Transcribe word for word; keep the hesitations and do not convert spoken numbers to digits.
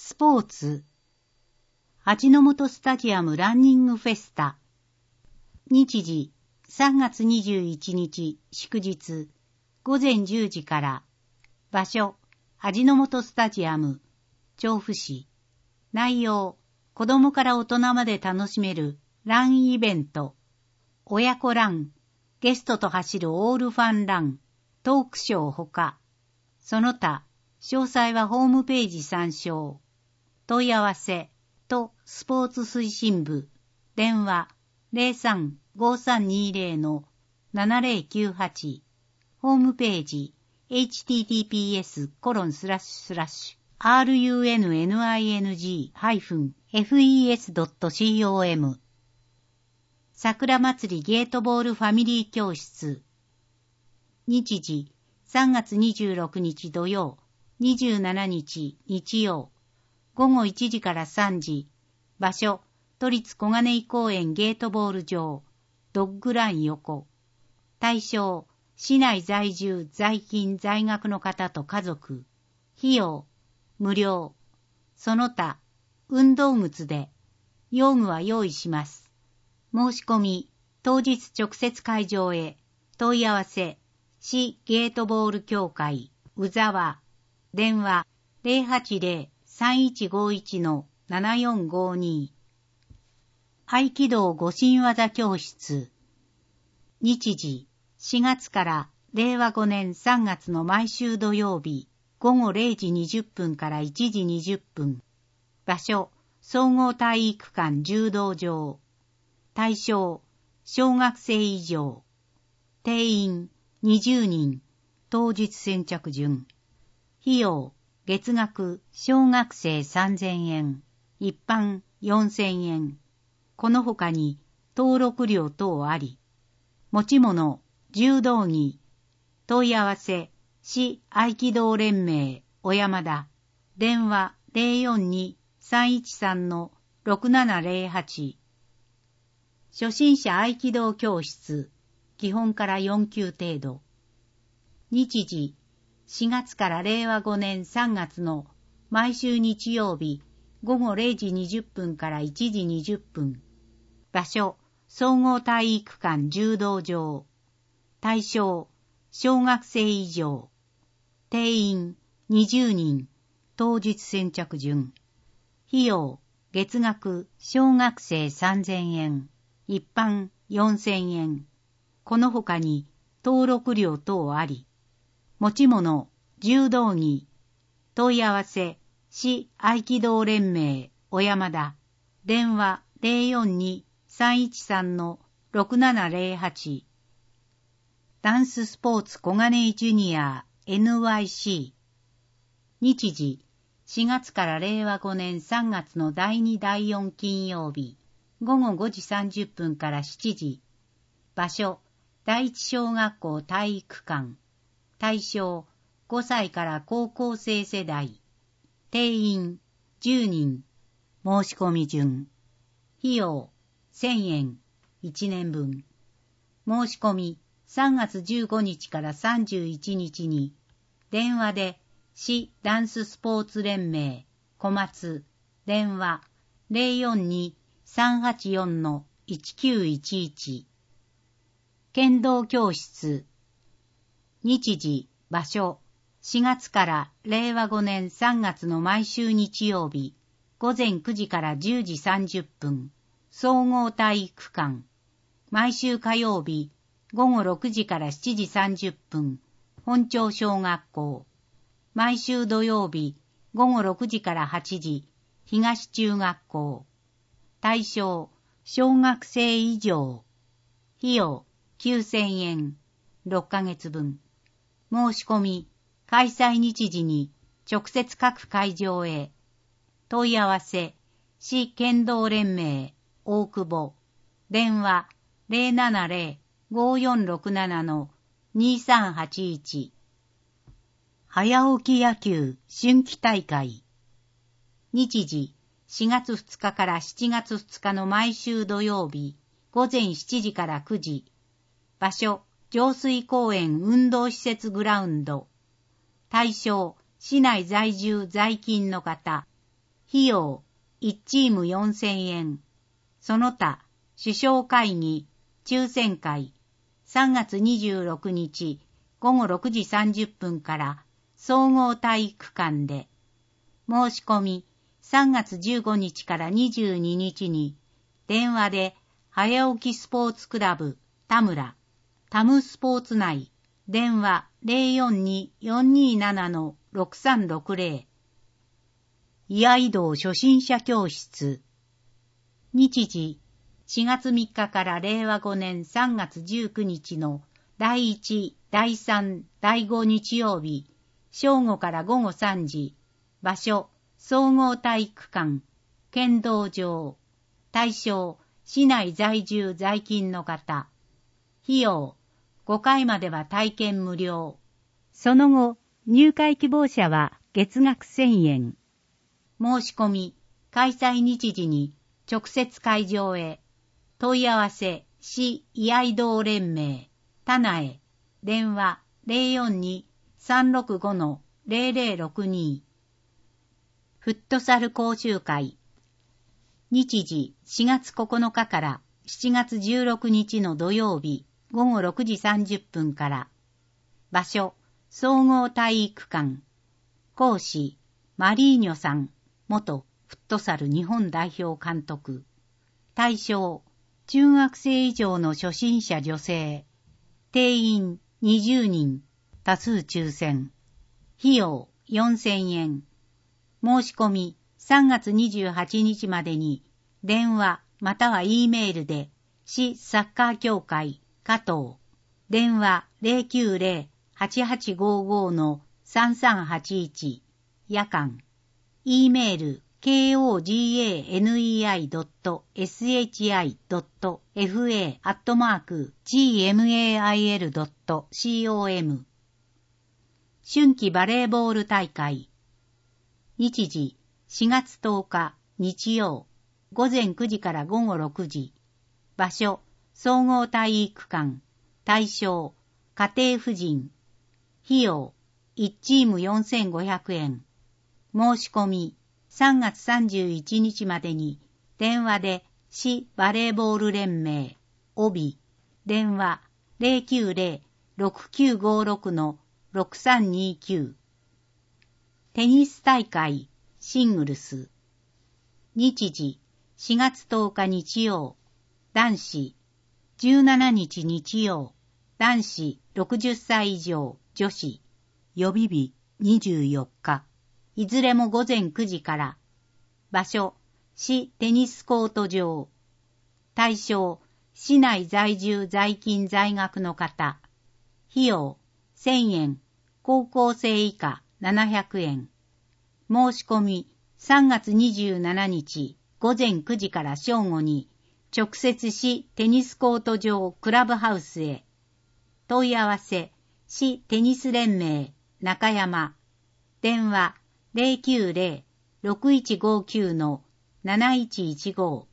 スポーツ味の素スタジアムランニングフェスタ。日時さんがつにじゅういちにち祝日ごぜんじゅうじから。場所味の素スタジアム調布市。内容子供から大人まで楽しめるランイベント。親子ラン、ゲストと走るオールファンラン、トークショーほか。その他、詳細はホームページ参照。問い合わせとスポーツ推進部。電話 ゼロさん ごさんにゼロ のななゼロきゅうはち。ホームページ エイチティーティーピーエスコロンスラッシュスラッシュアールユーエヌエヌアイエヌジーハイフンエフイーエスドットコム。桜祭りゲートボールファミリー教室。日時さんがつにじゅうろくにち土曜、にじゅうしちにち日曜。ごごいちじからさんじ。場所都立小金井公園ゲートボール場。ドッグラン横。対象市内在住在勤在学の方と家族。費用無料。その他運動靴で用具は用意します。申し込み当日直接会場へ。問い合わせ市ゲートボール協会宇沢。電話 ゼロはちゼロ さんいちごいち のななよんごに。合気道護身技教室。日時しがつかられいわごねんさんがつの毎週土曜日ごごれいじにじゅっぷんからいちじにじゅっぷん。場所総合体育館柔道場。対象小学生以上。定員にじゅうにん。当日先着順。費用月額小学生さんぜんえん、一般よんせんえん。この他に登録料等あり。持ち物柔道着。問い合わせ市合気道連盟小山田。電話 ゼロよんに さんいちさん のろくななゼロはち。初心者合気道教室。基本からよんきゅう程度。日時しがつかられいわごねんさんがつの毎週日曜日ごごれいじにじゅっぷんからいちじにじゅっぷん。場所総合体育館柔道場。対象小学生以上。定員にじゅうにん。当日先着順。費用月額小学生さんぜんえん、一般よんせんえん。この他に登録料等あり。持ち物柔道着。問い合わせ市合気道連盟小山田。電話 ゼロよんに さんいちさん のろくななゼロはち。ダンススポーツ小金井ジュニア エヌワイシー。日時しがつかられいわごねんさんがつのだいにだいよん金曜日ごごごじさんじゅっぷんからしちじ。場所第一小学校体育館。対象ごさいから高校生世代。定員じゅうにん。申し込み順。費用せんえんいちねんぶん。申し込みさんがつじゅうごにちからさんじゅういちにちに電話で市ダンススポーツ連盟小松。電話 ゼロよんに さんはちよん のいちきゅういちいち。剣道教室。日時場所しがつかられいわごねんさんがつの毎週日曜日ごぜんくじからじゅうじさんじゅっぷん総合体育館。毎週火曜日ごごろくじからしちじさんじゅっぷん本町小学校。毎週土曜日ごごろくじからはちじ東中学校。対象小学生以上。費用きゅうせんえんろっかげつぶん。申し込み開催日時に直接各会場へ。問い合わせ市剣道連盟大久保。電話 ゼロななゼロ ごよんろくなな のにさんはちいち。早起き野球春季大会。日時しがつふつかからしちがつふつかの毎週土曜日ごぜんしちじからくじ。場所上水公園運動施設グラウンド。対象市内在住在勤の方。 費用いちチームよんせんえん。その他、首相会議、抽選会、さんがつにじゅうろくにちごごろくじさんじゅっぷんから総合体育館で。申し込み、さんがつじゅうごにちからにじゅうににちに、電話で、早起きスポーツクラブ、田村、タムスポーツ内、電話 ゼロよんに よんにーなな ろくさんろくゼロ。居合道初心者教室。日時、しがつみっかかられいわごねんさんがつじゅうくにちのだいいち、だいさん、だいご日曜日、正午からごごさんじ、場所、総合体育館、剣道場、対象、市内在住在勤の方、費用、ごかいまでは体験無料。その後、入会希望者は月額せんえん。申し込み、開催日時に直接会場へ。問い合わせ、市居合道連盟、田苗、電話 ゼロよんに さんろくご ゼロゼロろくに。フットサル講習会。日時しがつここのかからしちがつじゅうろくにちの土曜日ごごろくじさんじゅっぷんから。場所、総合体育館。講師、マリーニョさん、元フットサル日本代表監督。対象、中学生以上の初心者女性。定員にじゅうにん、多数抽選。費用よんせんえん。申し込みさんがつにじゅうはちにちまでに電話または E メールで市サッカー協会加藤電話 ゼロきゅうゼロ はちはちごご さんさんはちいち 夜間 E メール ケーオージーエーエヌイーアイドットエスエイチアイドットエフエー アットマーク ジーエムエーアイエルドットコム 春季バレーボール大会。日時しがつとおか日曜ごぜんくじからごごろくじ。場所総合体育館。対象家庭婦人。費用いちチームよんせんごひゃくえん。申し込みさんがつさんじゅういちにちまでに電話で市バレーボール連盟帯電話 ゼロきゅうゼロ ろくきゅうごろく ろくさんにきゅう。テニス大会シングルス。日時しがつとおか日曜男子じゅうしちにち日曜男子ろくじゅっさい以上女子予備日にじゅうよっかいずれもごぜんくじから。場所市テニスコート場。対象市内在住在勤在学の方。費用せんえん。高校生以下ななひゃくえん。申し込みさんがつにじゅうしちにちごぜんくじから正午に直接市テニスコート場クラブハウスへ。問い合わせ市テニス連盟中山電話 ゼロきゅうゼロ ろくいちごきゅう なないちいちご